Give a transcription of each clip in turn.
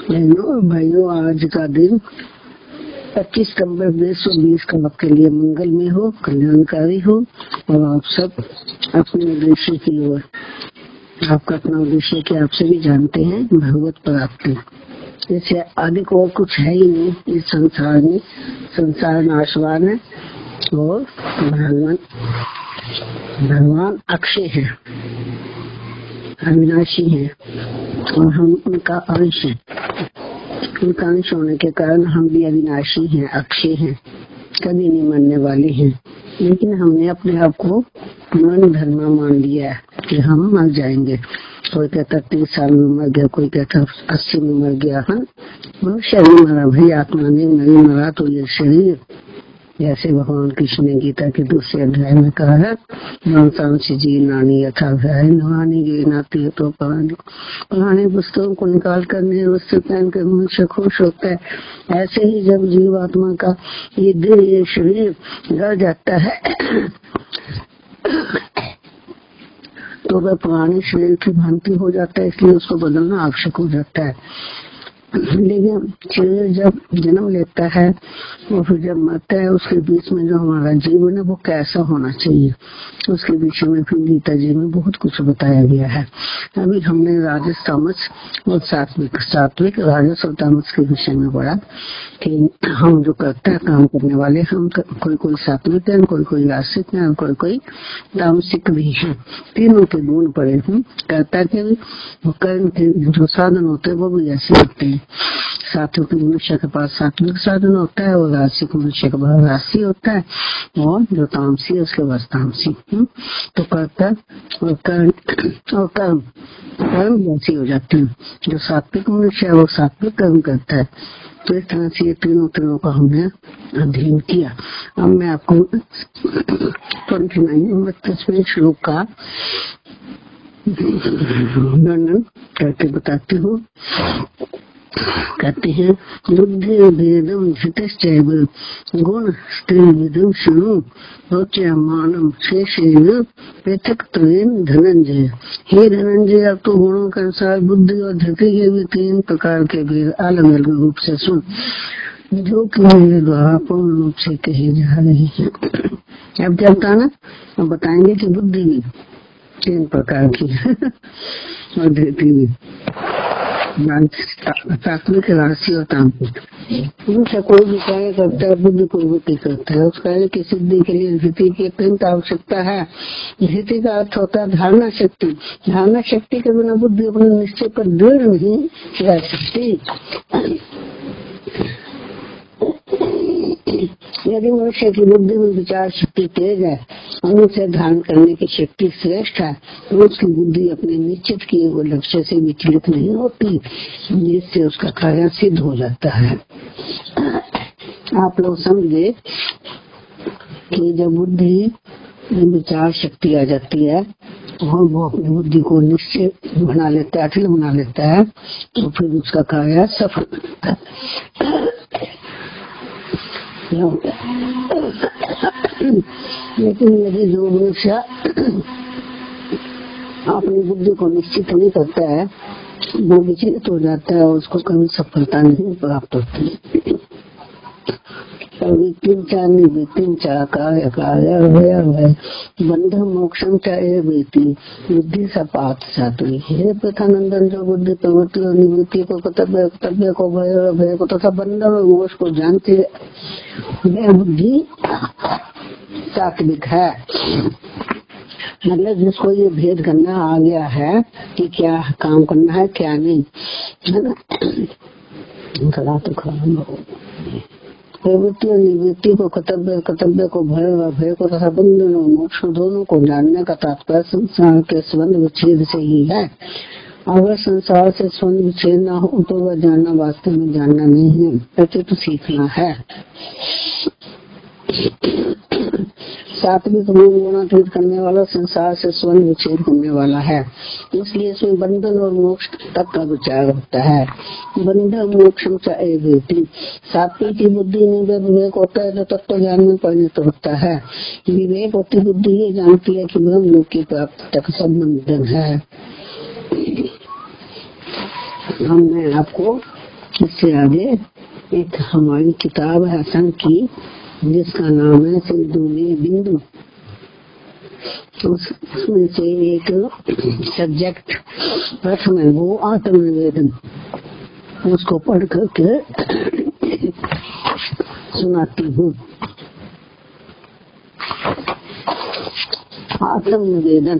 बहनों और भाइयों, आज का दिन 25 सितंबर 2020 का आपके लिए मंगलमय हो, कल्याणकारी हो और आप सब अपने उद्देश्य की ओर, आपका अपना उद्देश्य क्या आप सभी जानते हैं, भगवत प्राप्ति। जैसे आदि को और कुछ है ही नहीं इस संसार में। संसार नाशवान है और भगवान अक्षय है, अविनाशी है और हम उनका अंश है। उनका अंश होने के कारण हम भी अविनाशी हैं, अक्षय हैं, कभी नहीं मरने वाले हैं। लेकिन हमने अपने आप को मन धर्मा मान लिया है कि हम मर जाएंगे। कोई कहता 30 साल में मर गया, कोई कहता 80 में मर गया। हम मनुष्य नहीं मरा भाई, आत्मा नहीं मरा तो ये शरीर। जैसे भगवान कृष्ण ने गीता के दूसरे अध्याय में कहा है, मांसांशी जी नानी यथाध्याय नवानी गे नाती तो पुरानी पुस्तकों को निकाल कर नए वस्त्र पहन कर मनुष्य खुश होता है। ऐसे ही जब जीवात्मा का ये देह, ये शरीर गड़ जाता है तो वह पुराने शरीर की भांति हो जाता है, इसलिए उसको बदलना आवश्यक हो जाता है। लेकिन शरीर जब जन्म लेता है और फिर जब मरता है, उसके बीच में जो हमारा जीवन है वो कैसा होना चाहिए, उसके विषय में फिर गीता जी में बहुत कुछ बताया गया है। अभी हमने राजस तामस और सात्विक राजस और तामस के विषय में पढ़ा कि हम जो करते हैं काम करने वाले, हम कोई सात्विक है, कोई राजसिक है, कोई तामसिक भी है। तीनों के गुण पड़े हैं। कर्ता के भी कर्म के जो साधन होते हैं वो भी ऐसे होते हैं। सात्विक मनुष्य के पास सात्विक साधन होता है और राजसिक मनुष्य के पास राजसी होता है और जो तामसी है उसके पास तामसी। तो कर्ता और कर्म जैसी हो जाते हैं। जो सात्विक मनुष्य है वो सात्विक कर्म करता है। तो इस तरह से ये तीनों का हमने अध्ययन किया। अब मैं आपको 29वें श्लोक का वर्णन करके बताती हूँ। कहते हैं, बुद्धि भेदम धृतश्चैव गुण स्त्रीविदम शृणु रोच्यमानम शेषेण पृथक्त्वेन धनंजय। हे धनंजय, अब तो गुणों के अनुसार बुद्धि और धृति के भी 3 प्रकार के भेद अलग अलग रूप से सुन, जो कि मेरे द्वारा पूर्ण रूप से कहे जा रहे हैं। अब क्या बताना, अब बताएंगे कि बुद्धि भी 3 प्रकार की और धृति भी, सात्विक राशि और तामसिक। उनसे कोई भी कार्य करता है, बुद्धि पूर्वक करता है। उस कार्य की सिद्धि के लिए धृति की अत्यंत आवश्यकता है। धृति का अर्थ होता है धारणा शक्ति। धारणा शक्ति के बिना बुद्धि अपने निश्चय पर दृढ़ नहीं रह सकती। यदि मनुष्य की बुद्धि में विचार शक्ति तेज है और उसे धारण करने की शक्ति श्रेष्ठ है तो उसकी बुद्धि अपने निश्चित किए हुए लक्ष्य से विचलित नहीं होती, जिससे उसका कार्य सिद्ध हो जाता है। आप लोग समझे कि जब बुद्धि में विचार शक्ति आ जाती है और वो अपनी बुद्धि को निश्चय बना लेता है, अटल बना लेता है, तो फिर उसका कार्य सफल होता है। लेकिन यदि जो मनुष्य अपनी बुद्धि को निश्चित नहीं करता है, वो विचलित हो जाता है, उसको कभी सफलता नहीं प्राप्त होती। बंध मोक्षम चाहे बेटी बुद्धि सपात सात्विक। हे प्रथानंदन, जो बुद्धि प्रवृत्ति और निवृत्ति को कर्तव्य को भय को तथा बंधन और मोक्ष को जानती है, वह बुद्धि सात्विक है। मतलब जिसको ये भेद करना आ गया है कि क्या काम करना है क्या नहीं, है ना। गला तो खराब हो। प्रवृत्ति और निवृत्ति को कर्तव्य को भय को तथा बंधन और मोक्ष दोनों को जानने का तात्पर्य संसार के संबंध विच्छेद से ही है। अगर संसार से संबंध विच्छेद न हो तो वह जानना वास्तव में जानना नहीं है, प्रत्यक्ष सीखना है। सात्विक गुणातीत करने वाला संसार से स्वयं विच्छेद करने वाला है, इसलिए इसमें बंधन और मोक्ष तक का विचार होता है। बंधन मोक्षम चाहे बेटी। सात्विक की बुद्धि में जब विवेक होता है तो तत्व ज्ञान में परिणत होता है। विवेक होती बुद्धि ये जानती है कि ब्रह्म लोक की प्राप्ति तक सब बंधन है। हमने आपको इससे आगे एक हमारी किताब है संघ की, जिसका नाम है सिंधु में बिंदु। उसमें से एक सब्जेक्ट प्रथम है वो आत्मनिवेदन। उसको पढ़ करके सुनाती हूँ। आत्मनिवेदन।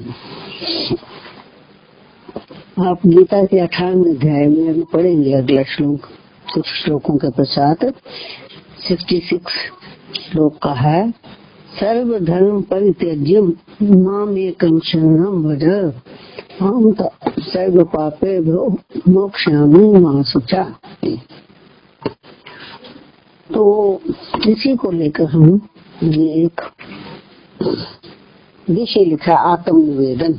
आप गीता के 18वें अध्याय में अभी पढ़ेंगे अगला श्लोक, कुछ श्लोकों के पश्चात 66 श्लोक का है। सर्वधर्म परित्यज्य माम एकं शरणं व्रज अहं सर्व पापेभ्यो मोक्ष्यामि मा शुचा। तो इसी को लेकर हम ये एक विषय लिखा, आत्मनिवेदन।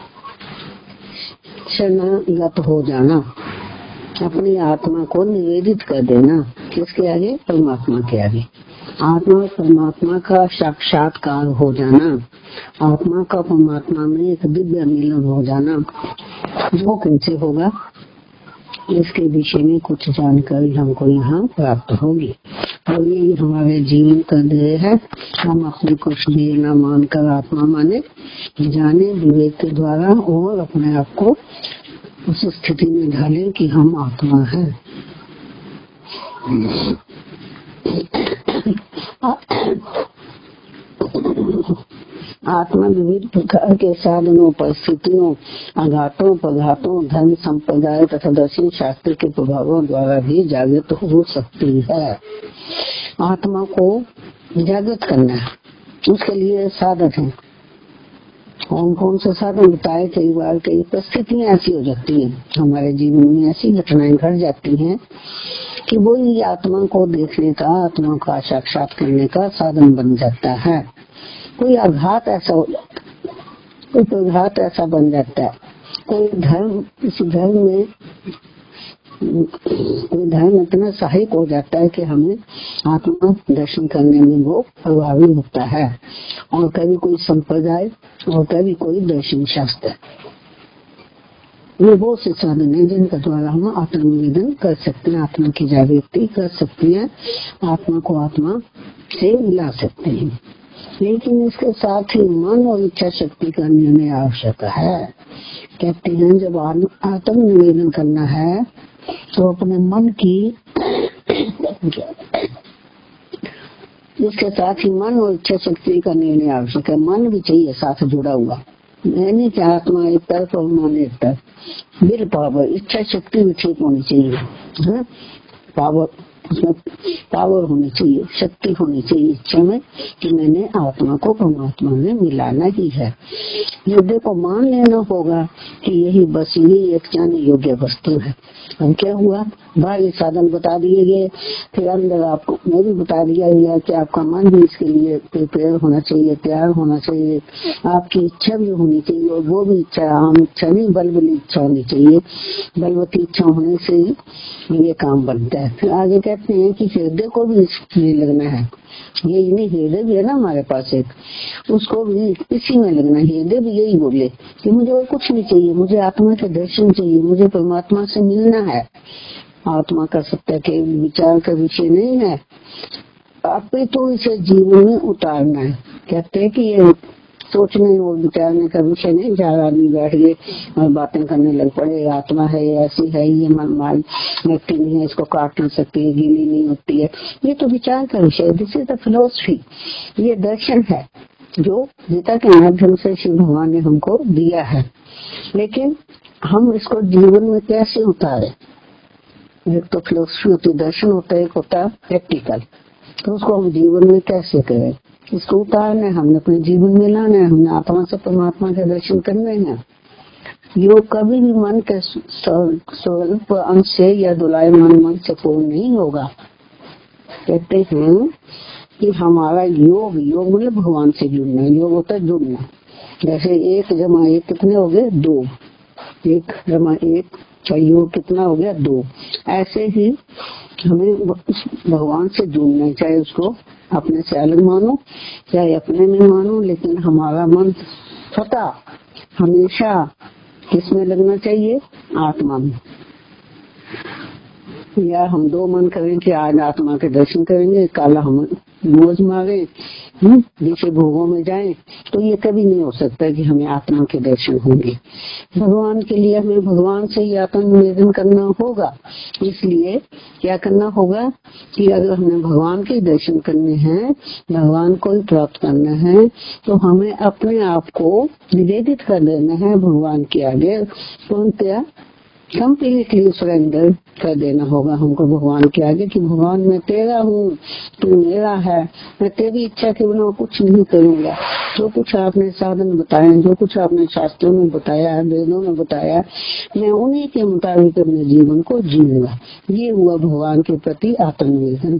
शरणागत हो जाना, अपनी आत्मा को निवेदित कर देना। किसके आगे? परमात्मा के आगे। आत्मा परमात्मा का साक्षात्कार हो जाना, आत्मा का परमात्मा में एक दिव्य मिलन हो जाना। वो कैसे होगा, इसके विषय में कुछ जानकारी हमको यहाँ प्राप्त होगी। और यही हमारे जीवन का ध्येय है। हम अपने कुछ देर न मानकर आत्मा माने, जाने विवेक के द्वारा और अपने आप को उस स्थिति में ढालें कि हम आत्मा हैं। आत्मा विविध प्रकार के साधनों, परिस्थितियों, आघातों, पदार्थों, धर्म संप्रदाय तथा दर्शन शास्त्र के प्रभावों द्वारा भी जागृत हो सकती है। आत्मा को जागृत करना है, उसके लिए साधन है। कौन कौन से साधन बताए? कई बार कई परिस्थितियाँ ऐसी हो जाती हैं, हमारे जीवन में ऐसी घटनाएं घट जाती हैं कि वो ही आत्मा को देखने का, आत्मा का साक्षात करने का साधन बन जाता है। कोई आघात ऐसा हो जाता है, कोई प्रघात ऐसा बन जाता है, कोई धर्म, इस धर्म में कोई धर्म इतना सहायक हो जाता है कि हमें आत्मा दर्शन करने में वो प्रभावी होता है। और कभी कोई संप्रदाय और कभी कोई दर्शन शास्त्र, ये बहुत से साधन है जिनका द्वारा हम आत्मनिवेदन कर सकते हैं, आत्मा की जागृति कर सकते हैं, आत्मा को आत्मा से मिला सकते हैं। लेकिन इसके साथ ही मन और इच्छा शक्ति का निर्णय आवश्यक है। कहते हैं जब आत्मनिवेदन करना है तो अपने मन की इसके साथ ही मन और इच्छा शक्ति का निर्णय आवश्यक है। मन भी चाहिए साथ जुड़ा हुआ, नहीं कि आत्मा एक तरफ और मन एक तरफ। विल पावर, इच्छा शक्ति भी ठीक होनी चाहिए है? पावर, उसमें पावर होनी चाहिए, शक्ति होनी चाहिए इच्छा में कि मैंने आत्मा को परमात्मा में मिलाना ही है। हृदय को मान लेना होगा कि यही बस यही एक जाने योग्य वस्तु है। अब क्या हुआ, बाहरी साधन बता दिए गए, फिर अंदर आपको मैं भी बता दिया गया कि आपका मन भी इसके लिए प्रिपेयर होना चाहिए, तैयार होना चाहिए, आपकी इच्छा भी होनी चाहिए। और वो भी इच्छा आम इच्छा नहीं, बलवती इच्छा होनी चाहिए। बलवती इच्छा होने से ये काम बनता है। फिर आगे कहते हैं कि हृदय को भी इसमें लगना है। यही नहीं, हृदय भी है ना हमारे पास एक, उसको भी इसी में लगना है। हृदय भी यही बोले कि मुझे और कुछ नहीं चाहिए, मुझे आत्मा के दर्शन चाहिए, मुझे परमात्मा से मिलना है। आत्मा का सत्य के विचार का विषय नहीं है, आपे तो इसे जीवन में उतारना है। कहते हैं कि ये सोचने और विचारने का विषय नहीं, चार आदमी बैठ गए और बातें करने लग पड़े, आत्मा है, ये ऐसी है, ये मन व्यक्ति नहीं है, इसको काट नहीं सकती है, गीली नहीं होती है। ये तो विचार का विषय, दिस इज द फिलोसफी। ये दर्शन है जो गीता के माध्यम से शिव भगवान ने हमको दिया है। लेकिन हम इसको जीवन में कैसे उतारे? एक तो फिलोसफी होती, दर्शन होता है, एक होता है प्रैक्टिकल। तो उसको हम जीवन में कैसे करें? इसको उतारना है, हमने अपने जीवन में लाना है, हमने आत्मा से परमात्मा के दर्शन करने हैं। योग कभी भी मन के स्वल्प अंश से या दुलायमान मन से पूर्ण नहीं होगा। कहते हैं कि हमारा योग मतलब भगवान से जुड़ना। योग होता है जुड़ना। जैसे 1 जमा 1 कितने हो गए? 2। 1 जमा 1 योग कितना हो गया? 2। ऐसे ही हमें भगवान से जुड़ना है, चाहे उसको अपने से अलग मानो चाहे अपने में मानो, लेकिन हमारा मन सदा हमेशा किसमें लगना चाहिए? आत्मा में। या हम दो मन करें कि आज आत्मा के दर्शन करेंगे, काला हम मौज मारे दूसरे भोगों में जाएं, तो ये कभी नहीं हो सकता कि हमें आत्मा के दर्शन होंगे। भगवान के लिए हमें भगवान से ही आत्मनिवेदन करना होगा। इसलिए क्या करना होगा कि अगर हमें भगवान के दर्शन करने हैं, भगवान को ही प्राप्त करना है, तो हमें अपने आप को निवेदित कर देना है भगवान के आगे। पूर्णतया कम्प्लीटली सरेंडर कर देना होगा हमको भगवान के आगे कि भगवान मैं तेरा हूँ, तू मेरा है, मैं तेरी इच्छा के बिना कुछ नहीं करूँगा। जो कुछ आपने साधन बताए, जो कुछ आपने शास्त्रों में बताया, वेदों में बताया, मैं उन्हीं के मुताबिक अपने जीवन को जीऊंगा। ये हुआ भगवान के प्रति आत्मनिवेदन।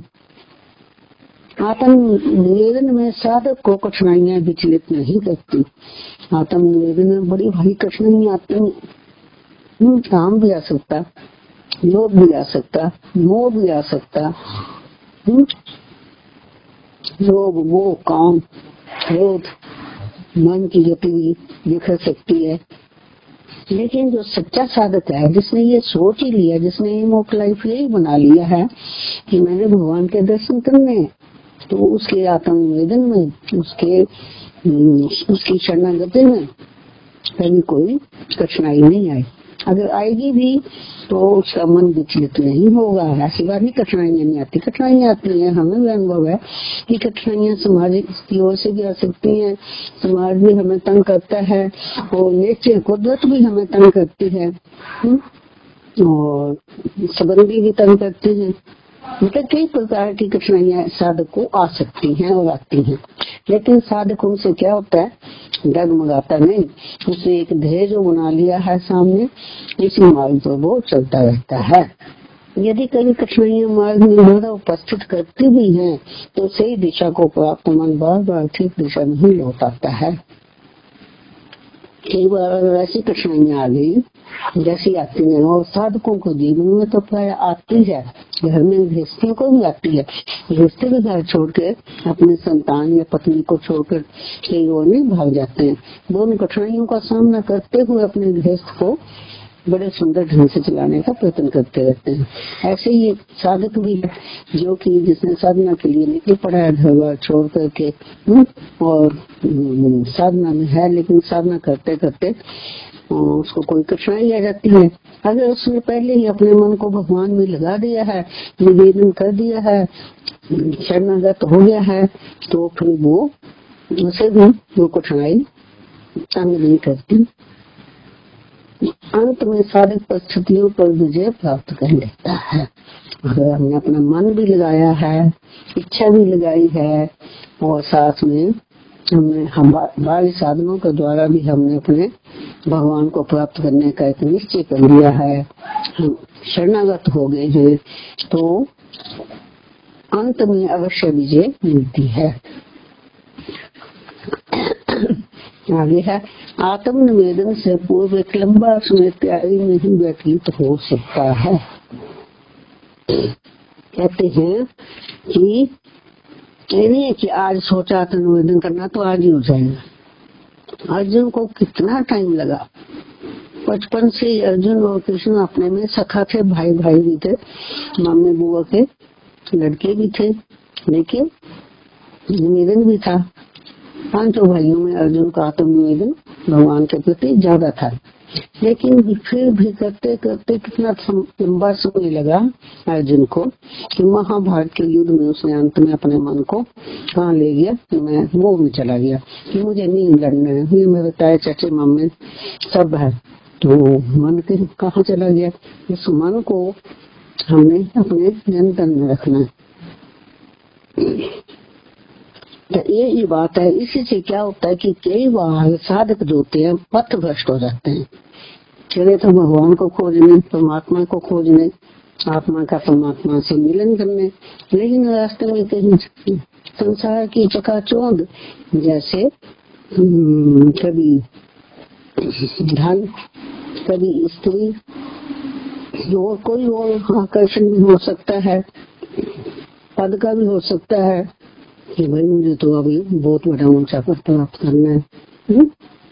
आत्मनिवेदन में साधक को कठिनाइयां विचलित नहीं करती। आत्मनिवेदन में बड़ी भारी कठिनाइयां आती हैं। काम भी आ सकता, लोभ भी आ सकता, मोह भी आ सकता। लोभ, मोह, काम, क्रोध मन की गति बिखर सकती है। लेकिन जो सच्चा साधक है, जिसने ये सोच ही लिया, जिसने एम ऑफ लाइफ यही बना लिया है कि मैंने भगवान के दर्शन करने हैं, तो उसके आत्मनिवेदन में, उसकी शरणागति में कभी कोई कठिनाई नहीं आई। अगर आएगी भी तो उसका मन विचलित नहीं होगा। ऐसी बात नहीं कठिनाइयां नहीं आती, कठिनाइयां आती हैं। हमें भी अनुभव है कि कठिनाइयां समाज की ओर से भी आ सकती हैं। समाज भी हमें तंग करता है और नेचर कुदरत भी हमें तंग करती है और संबंधी भी तंग करते हैं। मतलब कई प्रकार की कठिनाइयां साधक को आ सकती हैं और आती हैं। लेकिन साधक उनसे क्या होता है, डगमगाता नहीं। उसने एक ध्येय जो बना लिया है सामने, इसी मार्ग पर वो चलता रहता है। यदि कभी कठिनाइयां मार्ग में ज्यादा उपस्थित करती भी हैं, तो सही दिशा को प्राप्त मन बार बार ठीक दिशा में ही लौट आता है। कई बार अगर ऐसी कठिनाइयां आ गई जैसी आती है, और साधकों को जीवन में तो प्राय आती है, घर में गृहस्थियों को भी आती है। गृहस्थी के घर छोड़कर अपने संतान या पत्नी को छोड़कर कई और नहीं भाग जाते हैं। दोनों कठिनाइयों का सामना करते हुए अपने गृहस्थ को बड़े सुंदर ढंग से चलाने का प्रयत्न करते रहते हैं। ऐसे ही साधक भी है जो कि जिसने साधना के लिए निकल पड़ा है घर बार छोड़ करके और साधना में है, लेकिन साधना करते करते उसको कोई कठिनाई आ जाती है। अगर उसने पहले ही अपने मन को भगवान में लगा दिया है, निवेदन कर दिया है, शरणागत हो गया है, तो फिर वो उसे भी वो कठिनाई तंग नहीं करती। अंत में साधक परिस्थितियों पर विजय प्राप्त कर लेता है। अगर हमने अपना मन भी लगाया है, इच्छा भी लगाई है और साथ में हमने बाहरी साधनों के द्वारा भी हमने अपने भगवान को प्राप्त करने का एक निश्चय कर लिया है, हम शरणागत हो गए हैं, तो अंत में अवश्य विजय मिलती है। आगे है, आत्मनिवेदन से पूर्व एक लंबा समय तैयारी में ही व्यतीत हो सकता है। कहते हैं कि नहीं है कि आज सोचा आत्मनिवेदन करना तो आज ही हो जाएगा। अर्जुन को कितना टाइम लगा। बचपन से अर्जुन और कृष्ण अपने में सखा थे, भाई भाई भी थे, मम्मी बुआ के लड़के भी थे, लेकिन निवेदन भी था। पांचों भाइयों में अर्जुन का आत्मनिवेदन भगवान के प्रति ज्यादा था। लेकिन फिर भी करते करते कितना लंबा समय लगा अर्जुन को कि महाभारत के युद्ध में उसने अंत में अपने मन को कहाँ ले गया कि मैं वो में चला गया कि मुझे नहीं लड़ना है, ये मेरे ताए चाचे मम्मी सब है, तो मन के कहाँ चला गया। इस मन को हमने अपने नियंत्रण में रखना है। तो ये बात है। इसी से क्या होता है कि कई बार साधक जो होते हैं पथ भ्रष्ट हो जाते हैं। चले तो भगवान को खोजने, परमात्मा को खोजने, आत्मा का परमात्मा से मिलन करने, लेकिन रास्ते में कहीं संसार की चकाचौंध, जैसे कभी धन, कभी स्त्री, और कोई और आकर्षण भी हो सकता है, पद का भी हो सकता है कि भाई मुझे तो अभी बहुत बड़ा ऊंचा पद प्राप्त करना है,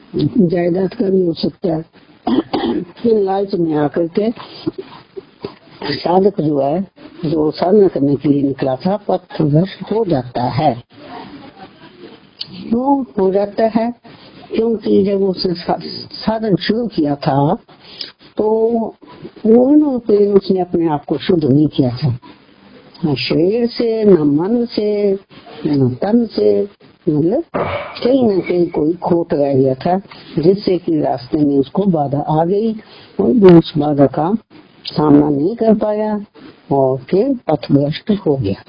जायदाद का भी हो सकता है। फिर लालच में आकर के साधक जो है, जो साधना करने के लिए निकला था, पथभ्रष्ट हो जाता है। क्यों हो जाता है? क्योंकि जब उसने साधन शुरू किया था तो उसने अपने आप को शुद्ध नहीं किया था, न शरीर से, न मन से, न तन से। मतलब कहीं न कहीं कोई खोट रह गया था, जिससे कि रास्ते में उसको बाधा आ गई और वो उस बाधा का सामना नहीं कर पाया और फिर पथभ्रष्ट हो गया।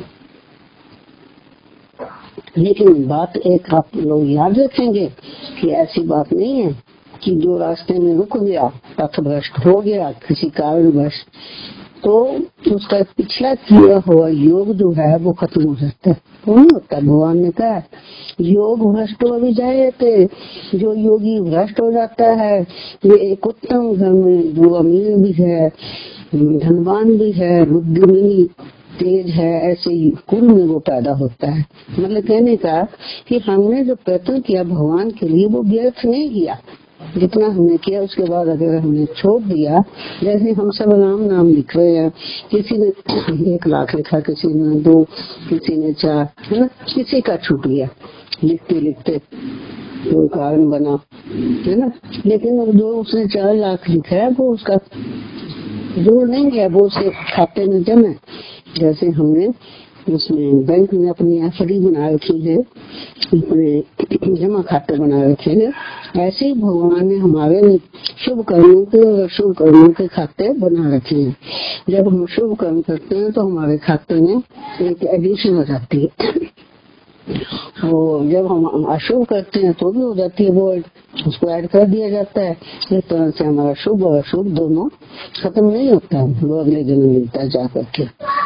लेकिन बात एक आप लोग याद रखेंगे कि ऐसी बात नहीं है कि जो रास्ते में रुक गया, पथभ्रष्ट हो गया किसी कारणवश, तो उसका पिछला किया हुआ योग जो है वो खत्म हो जाता है। वो नहीं होता। भगवान ने कहा योग भ्रष्ट हो भी जाए थे, जो योगी भ्रष्ट हो जाता है ये एक उत्तम घर में जो अमीर भी है, धनवान भी है, बुद्धि में तेज है, ऐसे ही कुल में वो पैदा होता है। मतलब कहने का कि हमने जो प्रयत्न किया भगवान के लिए वो व्यर्थ नहीं किया। जितना हमने किया उसके बाद अगर हमने छोड़ दिया, जैसे हम सब राम नाम लिख रहे हैं, किसी ने 1 लाख लिखा, किसी ने 2, किसी ने 4, है ना, किसी का छूट गया लिखते लिखते कोई कारण बना, है ना। लेकिन जो उसने 4 लाख लिखा है वो उसका जोड़ नहीं है, वो उसके खाते में जमा। जैसे हमने उसमें बैंक में अपनी एफडी बना रखी है, अपने जमा खाते बना रखे हैं, ऐसे ही भगवान ने हमारे शुभ कर्मों के और अशुभ कर्मों के खाते बना रखे हैं। जब हम शुभ कर्म करते हैं तो हमारे खाते में एक एडिशन हो जाती है, और जब हम अशुभ करते हैं तो भी हो जाती है, वो उसको ऐड कर दिया जाता है। इस तरह से हमारा शुभ और अशुभ दोनों खत्म नहीं होता है, वो अगले जन्म मिलता है जाकर के।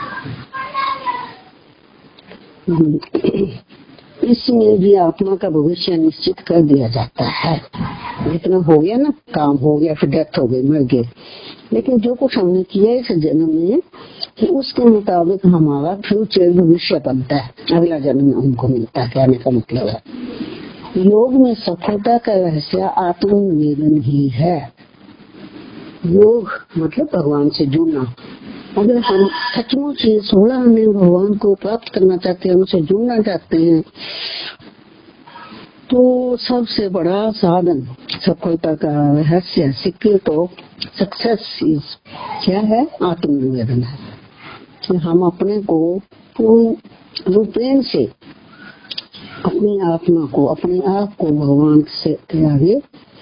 इसमें भी आत्मा का भविष्य निश्चित कर दिया जाता है। जितना हो गया ना, काम हो गया, फिर डेथ हो गई, मर गए, लेकिन जो कुछ हमने किया इस जन्म में कि उसके मुताबिक हमारा फ्यूचर भविष्य बनता है, अगला जन्म हमको मिलता है। कहने का मतलब है योग में सफलता का रहस्य आत्मनिवेदन ही है। योग मतलब भगवान से जुड़ना। अगर हम सचमुच ही 16 में भगवान को प्राप्त करना चाहते हैं, उनसे जुड़ना चाहते हैं, तो सबसे बड़ा साधन सफलता का रहस्य, सीक्रेट ऑफ सक्सेस क्या है? आत्मनिवेदन है कि हम अपने को पूर्ण रूपेण से, अपनी आत्मा को, अपने आप को भगवान से आगे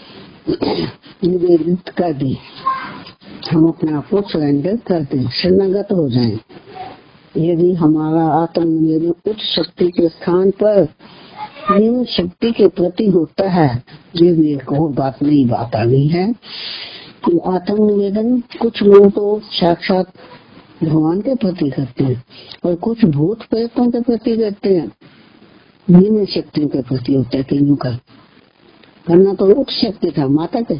निवेदित कर दें। हम अपने आप को सरेंडर कर दें, शरणागत हो जाएं। यदि हमारा आत्मनिवेदन उच्च शक्ति के स्थान पर निम्न शक्ति के प्रति होता है, ये भी एक और बात नई बात आ गई है कि आत्मनिवेदन कुछ लोग तो साक्षात भगवान के प्रति करते हैं और कुछ भूत प्रेतों के प्रति करते हैं, निम्न शक्ति के प्रति होता है। कईयों का करना तो उच्च शक्ति था, माता के,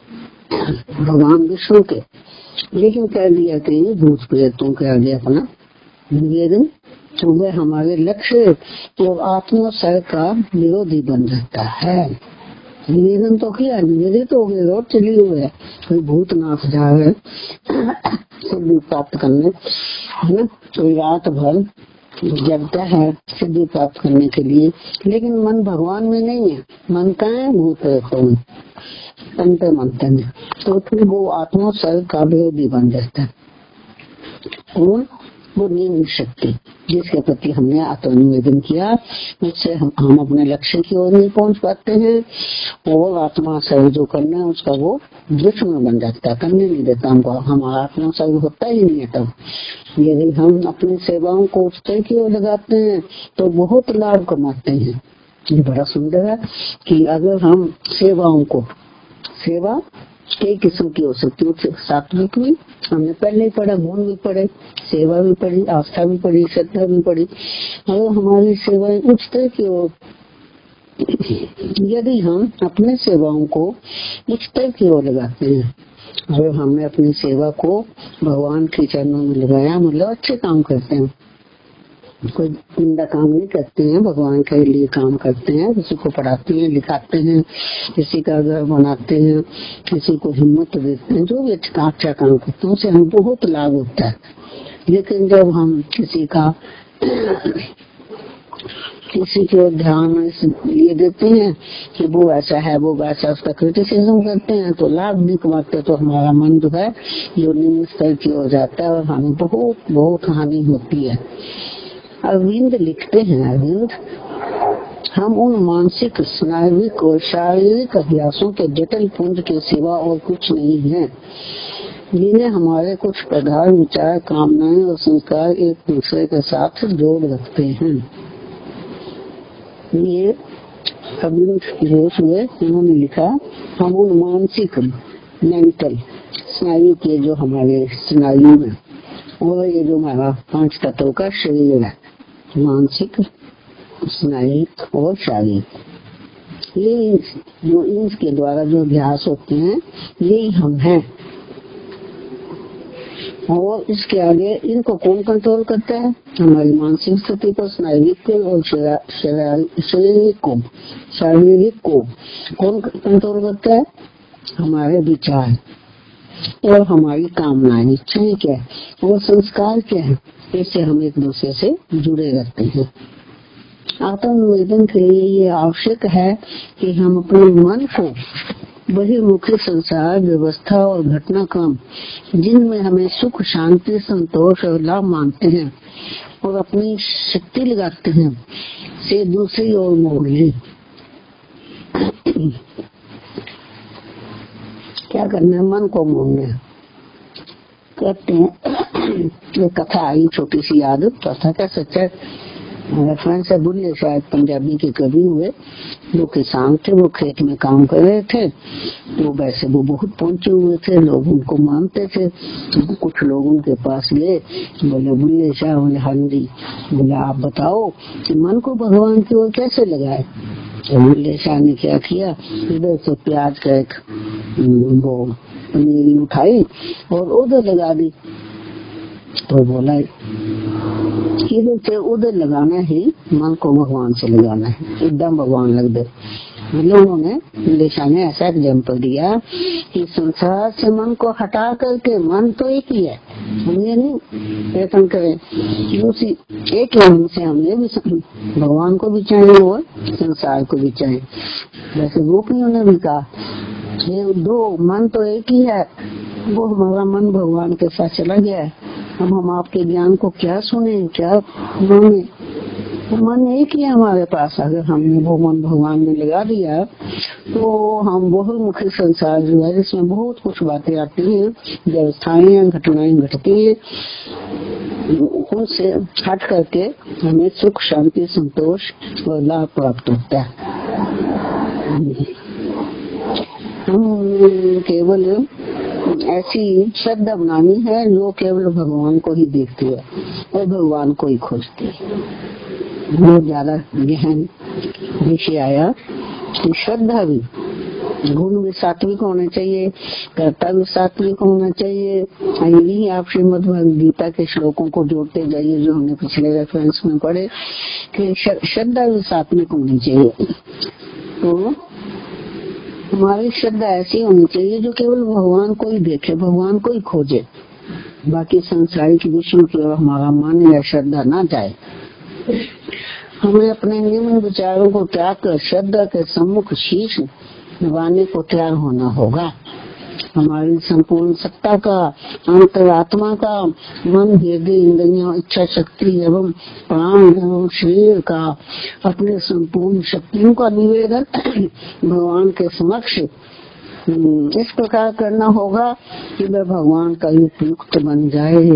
भगवान विष्णु के, लेकिन कह दिया कि भूत प्रेतों के आगे अपना निवेदन, तो वह हमारे लक्ष्य तो आत्मोत्सर्ग का विरोधी बन जाता है। निवेदन तो किया, निवेदित हो गए और चली हुए कोई भूतनाथ जा रहे सिद्धि प्राप्त करने, है ना, तो रात भर जगता है सिद्धि प्राप्त करने के लिए, लेकिन मन भगवान में नहीं है, मन का है भूत प्रेतों में, तंत्र मंत्र में, तो फिर वो आत्मोत्सर्ग का विरोधी बन जाता है। और वो निम्न शक्ति जिसके प्रति हमने आत्मनिवेदन किया, उससे हम अपने लक्ष्य की ओर नहीं पहुंच पाते हैं, और आत्मा सर्व जो करना है उसका वो दुश्मन बन जाता है, करने नहीं देता हमको। हमारा आत्मा सर्व होता ही नहीं है। तब यदि हम अपनी सेवाओं को उच्चतर की ओर लगाते हैं तो बहुत लाभ कमाते हैं। ये बड़ा सुंदर है कि अगर हम सेवाओं को, सेवा कई किस्म की हो सकती है, सात्विक भी हमने पहले ही पढ़ा, गुण भी पढ़े, सेवा भी पढ़ी, आस्था भी पढ़ी, श्रद्धा भी पढ़ी। अगर हमारी सेवाएं उच्चतर की ओर, यदि हम अपने सेवाओं को उच्चतर की ओर लगाते हैं, अगर हमने अपनी सेवा को भगवान के चरणों में लगाया, मतलब अच्छे काम करते हैं, कोई निंदा काम नहीं करते हैं, भगवान के लिए काम करते हैं, किसी को पढ़ाते हैं, लिखाते हैं, किसी का घर बनाते हैं, किसी को हिम्मत देते हैं, जो भी अच्छा काम करते हैं उसे हमें बहुत लाभ होता है। लेकिन जब हम किसी को ध्यान ये देते हैं कि वो ऐसा है वो वैसा, उसका क्रिटिसिज्म करते हैं, तो लाभ नहीं कमाते, तो हमारा मन जो है जो निम्न स्तर की हो जाता है और हमें बहुत बहुत हानि होती है। अरविंद लिखते हैं, अरविंद, हम उन मानसिक, स्नायुविक और शारीरिक अभ्यासों के जटिल पुंज के सिवा और कुछ नहीं है, जिन्हें हमारे कुछ प्रगाढ़ विचार, कामनाएं और संस्कार एक दूसरे के साथ जोड़ रखते हैं। ये अरविंद घोष हुए, उन्होंने लिखा, हम उन मानसिक, मेंटल, स्नायु के जो हमारे स्नायु में, और ये जो हमारा 5 तत्वों का शरीर है, मानसिक, स्नायु और शारीरिक, ये जो इनके द्वारा जो अभ्यास होते हैं यही हम हैं। और इसके आगे इनको कौन कंट्रोल करता है? हमारी मानसिक स्थिति को, स्नायुविक को और शारीरिक को कौन कंट्रोल करता है? हमारे विचार और हमारी कामनाएं, इच्छाएं क्या है और संस्कार क्या है, इससे हम एक दूसरे से जुड़े रहते हैं। आत्मनिवेदन के लिए ये आवश्यक है कि हम अपने मन को बहिर्मुखी संसार, व्यवस्था और घटनाक्रम, जिनमें हमें सुख, शांति, संतोष और लाभ मानते हैं और अपनी शक्ति लगाते हैं, से दूसरी ओर मोड़ लें। क्या करना है? मन को मोड़ना है। कहते हैं ये कथा आई छोटी सी याद, कथा का सच्चा रेफरेंस है, बुल्ले शायद पंजाबी के कवि हुए, वो किसान थे, वो खेत में काम कर रहे थे, तो वैसे वो बहुत पहुंचे हुए थे, लोग उनको मानते थे। तो कुछ लोग उनके पास गए, बोले बुल्ले शाह, बोले हाँ जी, बोले आप बताओ कि मन को भगवान की ओर कैसे लगाए। तो बुल्ले शाह ने क्या किया, इधर से प्याज का एक वो पनीरी उठाई और उधर लगा दी। तो बोला इधर से उधर लगाना ही, मन को भगवान से लगाना है, एकदम भगवान लग दे। लोगों ने, लेशा ने ऐसा एग्जाम्पल दिया कि संसार से मन को हटा करके, मन तो एक ही है, हम ये नहीं प्रयत्न करें दूसरी एक ही मन से हमने भी भगवान को भी चाहे और संसार को भी चाहे। वैसे गोपियों ने भी कहा ये दो मन तो एक ही है, वो हमारा मन भगवान के साथ चला गया है, अब हम आपके ज्ञान को क्या सुने, क्या माने, तो मन एक ही है हमारे पास। अगर हमने वो मन भगवान में लगा दिया तो हम बहुमुखी संसार जो है, जिसमें बहुत कुछ बातें आती हैं, व्यवस्थाएं, घटनाएं घटती है, उनसे हट करके हमें सुख, शांति, संतोष और लाभ प्राप्त होता है। हम केवल ऐसी श्रद्धा बनानी है जो केवल भगवान को ही देखती है और भगवान को ही खोजती है। बहुत ज्यादा गहन विषय आया कि श्रद्धा भी, गुण भी सात्विक होने चाहिए, कर्ता भी सात्विक होना चाहिए। यही आप श्रीमद् भगवद गीता के श्लोकों को जोड़ते जाइए जो हमने पिछले रेफरेंस में पढ़े कि श्रद्धा भी सात्विक होनी चाहिए। तो हमारी श्रद्धा ऐसी होनी चाहिए जो केवल भगवान को ही देखे, भगवान को ही खोजे, बाकी संसारिक विषयों की ओर हमारा मन या श्रद्धा ना जाए। हमें अपने निम्न विचारों को त्याग कर श्रद्धा के सम्मुख शीश नवाने को तैयार होना होगा। हमारी संपूर्ण सत्ता का, अंतरात्मा का, मन, हृदय, इंद्रियों, इच्छा शक्ति एवं प्राण एवं शरीर का, अपने संपूर्ण शक्तियों का निवेदन भगवान के समक्ष इस प्रकार करना होगा कि वह भगवान का युक्त बन जाए।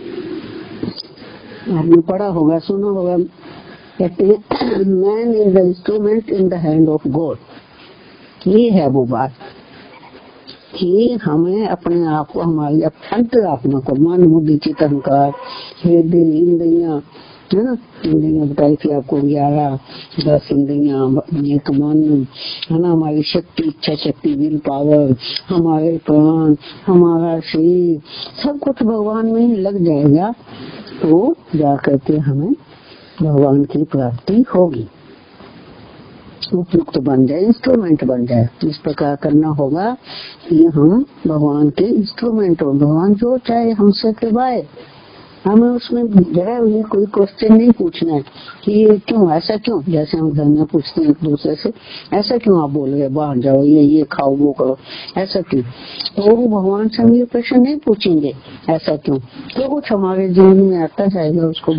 आपने पढ़ा होगा, सुना होगा, कहते हैं man is the instrument in the hand of God. ये है वो बात कि हमें अपने आप को, हमारी अंतरात्मा को, मन, बुद्धि, चित्त, अहंकार, हृदय, इंद्रियां, है ना, इंद्रियां बताई थी आपको 11, 10 इंद्रियां, एक मन, है ना, हमारी शक्ति, इच्छा शक्ति, विल पावर, हमारे प्राण, हमारा शरीर, सब कुछ भगवान में ही लग जाएगा तो जा करके हमें भगवान की प्राप्ति होगी। उपयुक्त बन जाए, इंस्ट्रूमेंट बन जाए। इस प्रकार करना होगा कि हम भगवान के इंस्ट्रूमेंट हो। भगवान जो चाहे हमसे करवाए, हमें उसमें जरा भी कोई क्वेश्चन नहीं पूछना है कि ये क्यों, ऐसा क्यों। जैसे हम घर में पूछते हैं एक दूसरे से, ऐसा क्यों आप बोल रहे, बाहर जाओ, ये खाओ, वो करो, ऐसा क्यों। तो वो भगवान से हम ये प्रश्न नहीं पूछेंगे ऐसा क्यों। तो कुछ हमारे जीवन में आता जाएगा, उसको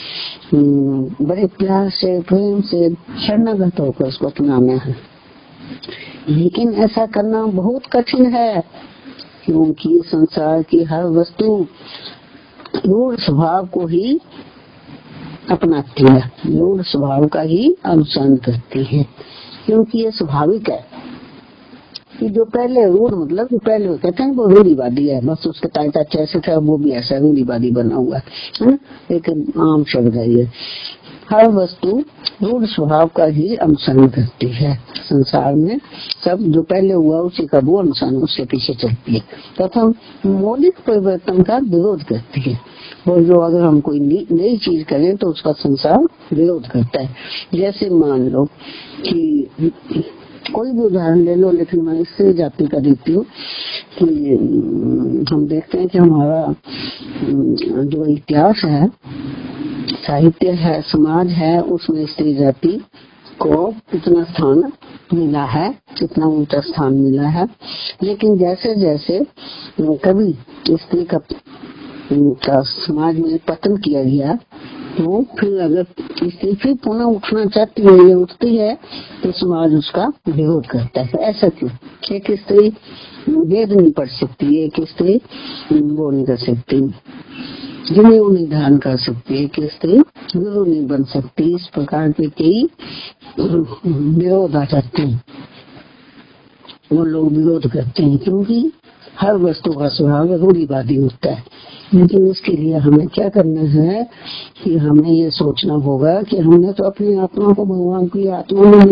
बड़े प्यार से, प्रेम से, शरणागत होकर उसको अपनाना है। लेकिन ऐसा करना बहुत कठिन है, क्योंकि संसार की हर वस्तु रूढ़ स्वभाव को ही अपनाती है, रूढ़ स्वभाव का ही अनुसरण करती है। क्योंकि ये स्वाभाविक है कि जो पहले रूढ़ मतलब जो पहले कहते हैं वो रूढ़िवादी है, बस उसके ताकत ऐसे था, वो भी ऐसा रूढ़िवादी बना हुआ है ना। एक आम शब्द है ये। हर वस्तु रूढ़ स्वभाव का ही अनुसरण करती है। संसार में सब जो पहले हुआ उसी का वो अनुसरण, उसके पीछे चलती है तथा मौलिक परिवर्तन का विरोध करती है। और जो अगर हम कोई नई चीज करें तो उसका संसार विरोध करता है। जैसे मान लो कि कोई भी उदाहरण ले लो, लेकिन मैं इससे जाति का देती हूँ कि हम देखते हैं कि हमारा जो इतिहास है, साहित्य है, समाज है, उसमें स्त्री जाति को कितना स्थान मिला है, कितना ऊंचा स्थान मिला है। लेकिन जैसे जैसे कभी स्त्री का समाज में पतन किया गया, तो फिर अगर स्त्री फिर पुनः उठना चाहती है, ये उठती है, तो समाज उसका विरोध करता है। ऐसा क्यों। एक स्त्री वेद नहीं पढ़ सकती, एक स्त्री वो नहीं कर सकती, जनेऊ नहीं धारण कर सकती, एक स्त्री गुरु नहीं बन सकती। इस प्रकार के कई विरोध आ जाते हैं, वो लोग विरोध करते हैं, क्योंकि हर वस्तु का स्वभाव रूढ़िवादी होता है। लेकिन इसके लिए हमें क्या करना है कि हमें ये सोचना होगा कि हमने तो अपनी आत्मा को भगवान की आत्मा में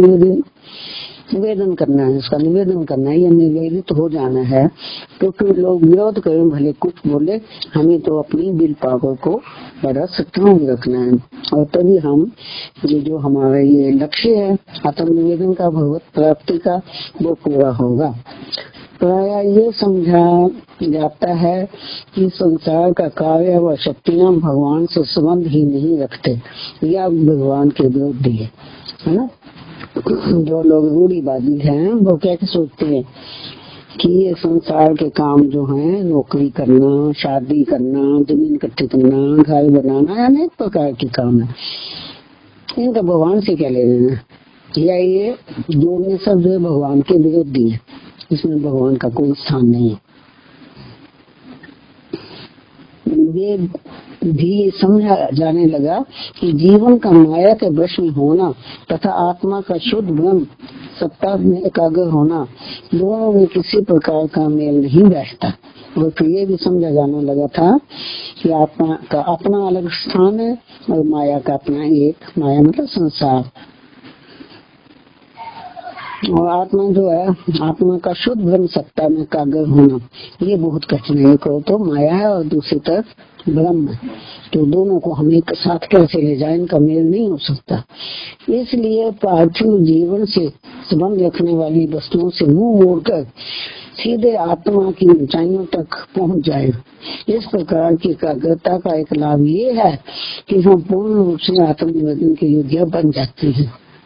निवेदन करना है, उसका निवेदन करना है, या निवेदित हो जाना है। तो फिर लोग विरोध करें, भले कुछ बोले, हमें तो अपनी विल पावर को बड़ा स्ट्रॉन्ग रखना है। और तभी हम ये जो हमारा ये लक्ष्य है आत्मनिवेदन का, भगवत प्राप्ति का, वो पूरा होगा। प्राय ये समझा जाता है कि संसार का कार्य व शक्तियां भगवान से संबंध ही नहीं रखते, या भगवान के विरोधी है ना। जो लोग रूढ़िवादी हैं वो क्या सोचते हैं कि ये संसार के काम जो हैं, नौकरी करना, शादी करना, जमीन इकट्ठी करना, घर बनाना, अनेक प्रकार के काम है, इनका भगवान से क्या ले लेना। या ये जो सब जो है भगवान के विरोधी है, इसमें भगवान का कोई स्थान नहीं है। वे भी समझा जाने लगा कि जीवन का माया के वश में होना तथा आत्मा का शुद्ध ब्रह्म सत्ता में एकाग्र होना, दोनों में किसी प्रकार का मेल नहीं बैठता। और फिर ये भी समझा जाने लगा था कि आत्मा का अपना अलग स्थान है और माया का अपना एक, माया मतलब संसार, और आत्मा जो है, आत्मा का शुद्ध ब्रह्म सत्ता में एकाग्र होना, ये बहुत कठिन है। एक तो माया है और दूसरी तरफ ब्रह्म है, तो दोनों को हम एक साथ कैसे ले जाए, इनका मेल नहीं हो सकता। इसलिए पार्थिव जीवन से संबंध रखने वाली वस्तुओं से मुंह मोड़कर सीधे आत्मा की ऊंचाइयों तक पहुंच जाए। इस प्रकार की एकाग्रता का एक लाभ ये है कि हम पूर्ण रूप से आत्मनिवेदन के योग्य बन जाते हैं।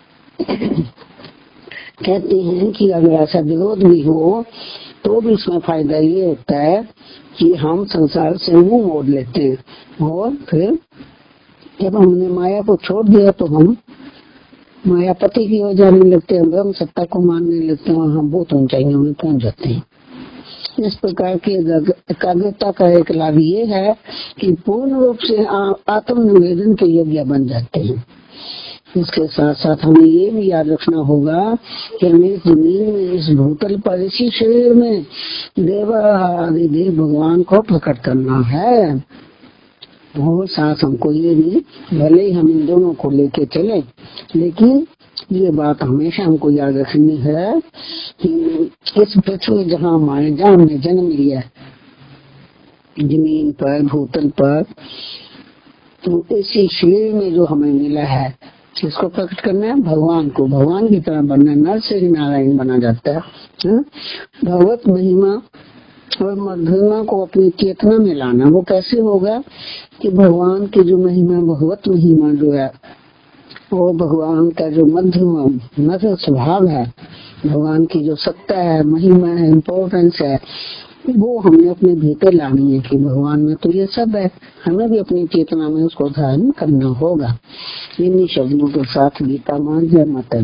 कहते हैं कि अगर ऐसा विरोध भी हो तो भी इसमें फायदा ये होता है कि हम संसार से मुंह मोड़ लेते हैं, और फिर जब हमने माया को छोड़ दिया तो हम मायापति की ओर जाने लगते हैं, ब्रह्म सत्ता को मानने लगते हैं, और हम बहुत ऊंचाइयों में पहुंच जाते हैं। इस प्रकार की एकाग्रता का एक लाभ ये है कि पूर्ण रूप से आत्मनिवेदन के योग्य बन जाते हैं। इसके साथ साथ हमें ये भी याद रखना होगा कि हमें इस जमीन में, इस भूतल पर, इसी शरीर में देव भगवान को प्रकट करना है। और साथ हमको ये भी, भले ही हम इन दोनों को लेके चले, लेकिन ये बात हमेशा हमको याद रखनी है कि इस पृथ्वी जहाँ हमने जन्म लिया, जमीन पर, भूतल पर, तो इसी शरीर में जो हमें मिला है, इसको प्रकट करना है भगवान को, भगवान की तरह बनना है। नर से ही नारायण बना जाता है। भगवत महिमा और महिमा को अपनी चेतना में लाना। वो कैसे होगा कि भगवान की जो महिमा, भगवत महिमा जो है, वो भगवान का जो मध्य स्वभाव है, भगवान की जो सत्ता है, महिमा है, इम्पोर्टेंस है, वो हमने अपने भीतर लानी है कि भगवान में तो ये सब है, हमें भी अपनी चेतना में उसको धारण करना होगा। इन्हीं शब्दों के साथ गीता मां जय माता।